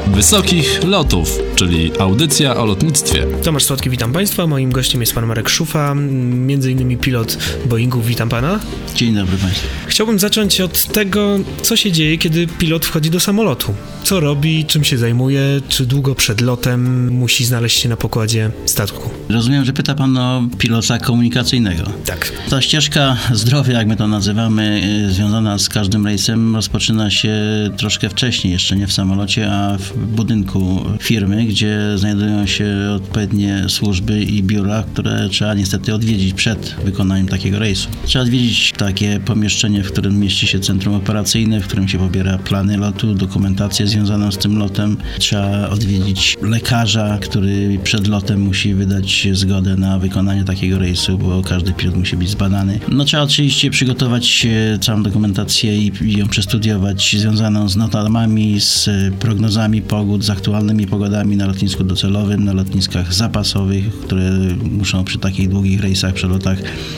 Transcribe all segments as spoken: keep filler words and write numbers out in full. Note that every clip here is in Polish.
Wysokich Lotów, czyli audycja o lotnictwie. Tomasz Słodki, witam Państwa. Moim gościem jest pan Marek Szufa, między innymi pilot Boeingów. Witam Pana. Dzień dobry Państwu. Chciałbym zacząć od tego, co się dzieje, kiedy pilot wchodzi do samolotu. Co robi, czym się zajmuje, czy długo przed lotem musi znaleźć się na pokładzie statku? Rozumiem, że pyta Pan o pilota komunikacyjnego. Tak. Ta ścieżka zdrowia, jak my to nazywamy, związana z każdym rejsem, rozpoczyna się troszkę wcześniej, jeszcze nie w samolocie, a w budynku firmy, gdzie znajdują się odpowiednie służby i biura, które trzeba niestety odwiedzić przed wykonaniem takiego rejsu. Trzeba odwiedzić takie pomieszczenie, w którym mieści się centrum operacyjne, w którym się pobiera plany lotu, dokumentację związaną z tym lotem. Trzeba odwiedzić lekarza, który przed lotem musi wydać zgodę na wykonanie takiego rejsu, bo każdy pilot musi być zbadany. No trzeba oczywiście przygotować całą dokumentację i, i ją przestudiować, związaną z notatami, z prognozami pogód, z aktualnymi pogodami na lotnisku docelowym, na lotniskach zapasowych, które muszą przy takich długich rejsach, przelotach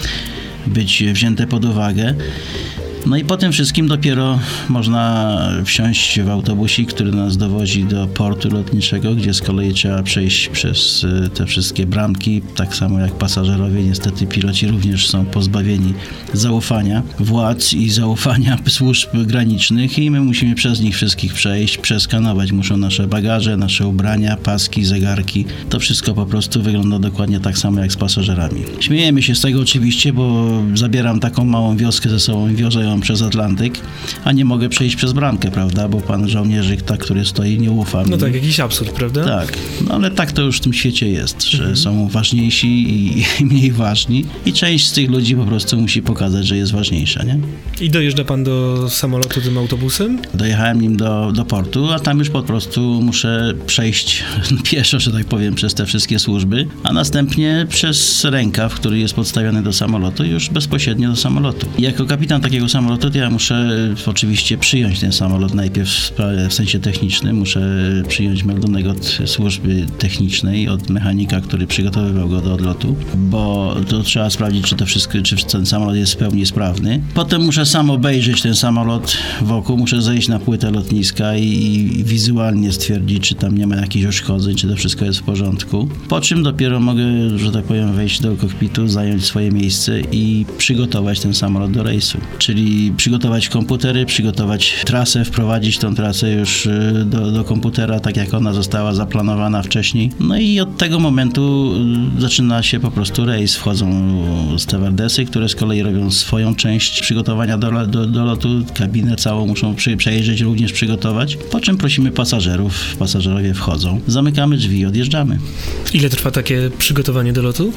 być wzięte pod uwagę. No i po tym wszystkim dopiero można wsiąść w autobusik, który nas dowozi do portu lotniczego, gdzie z kolei trzeba przejść przez te wszystkie bramki, tak samo jak pasażerowie. Niestety piloci również są pozbawieni zaufania władz i zaufania służb granicznych i my musimy przez nich wszystkich przejść, przeskanować muszą nasze bagaże, nasze ubrania, paski, zegarki. To wszystko po prostu wygląda dokładnie tak samo jak z pasażerami. Śmiejemy się z tego oczywiście, bo zabieram taką małą wioskę ze sobą i wiozę ją przez Atlantyk, a nie mogę przejść przez bramkę, prawda, bo pan żołnierzyk, tak, który stoi, nie ufa mi. No tak, jakiś absurd, prawda? Tak, no ale tak to już w tym świecie jest, że mhm. są ważniejsi i, i mniej ważni i część z tych ludzi po prostu musi pokazać, że jest ważniejsza, nie? I dojeżdża pan do samolotu tym autobusem? Dojechałem nim do, do portu, a tam już po prostu muszę przejść pieszo, że tak powiem, przez te wszystkie służby, a następnie przez rękaw, który jest podstawiony do samolotu, już bezpośrednio do samolotu. I jako kapitan takiego samolotu to ja muszę oczywiście przyjąć ten samolot najpierw w, w sensie technicznym, muszę przyjąć meldunek od służby technicznej, od mechanika, który przygotowywał go do odlotu, bo to trzeba sprawdzić, czy to wszystko, czy ten samolot jest w pełni sprawny. Potem muszę sam obejrzeć ten samolot wokół, muszę zejść na płytę lotniska i, i wizualnie stwierdzić, czy tam nie ma jakichś uszkodzeń, czy to wszystko jest w porządku. Po czym dopiero mogę, że tak powiem, wejść do kokpitu, zająć swoje miejsce i przygotować ten samolot do rejsu. Czyli przygotować komputery, przygotować trasę, wprowadzić tą trasę już do, do komputera, tak jak ona została zaplanowana wcześniej. No i od tego momentu zaczyna się po prostu rejs. Wchodzą stewardesy, które z kolei robią swoją część przygotowania do, do, do lotu. Kabinę całą muszą przy, przejrzeć, również przygotować. Po czym prosimy pasażerów. Pasażerowie wchodzą. Zamykamy drzwi i odjeżdżamy. Ile trwa takie przygotowanie do lotu?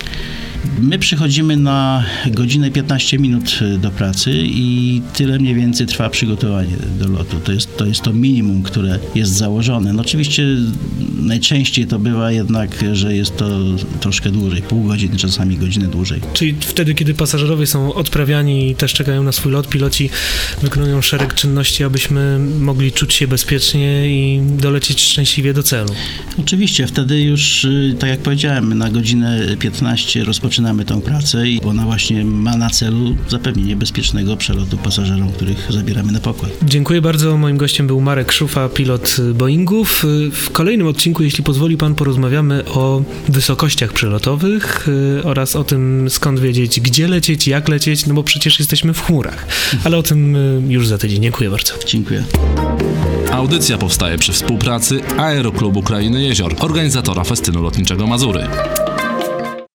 My przychodzimy na godzinę piętnaście minut do pracy i tyle mniej więcej trwa przygotowanie do lotu. To jest to, jest to minimum, które jest założone. No oczywiście najczęściej to bywa jednak, że jest to troszkę dłużej, pół godziny, czasami godzinę dłużej. Czyli wtedy, kiedy pasażerowie są odprawiani i też czekają na swój lot, piloci wykonują szereg czynności, abyśmy mogli czuć się bezpiecznie i dolecieć szczęśliwie do celu. Oczywiście, wtedy już, tak jak powiedziałem, na godzinę piętnaście rozpoczynamy tą pracę i ona właśnie ma na celu zapewnienie bezpiecznego przelotu pasażerom, których zabieramy na pokład. Dziękuję bardzo. Moim gościem był Marek Szufa, pilot Boeingów. W kolejnym odcinku, jeśli pozwoli pan, porozmawiamy o wysokościach przelotowych oraz o tym, skąd wiedzieć, gdzie lecieć, jak lecieć, no bo przecież jesteśmy w chmurach. Ale o tym już za tydzień. Dziękuję bardzo. Dziękuję. Audycja powstaje przy współpracy Aeroklubu Krainy Jezior, organizatora festynu lotniczego Mazury.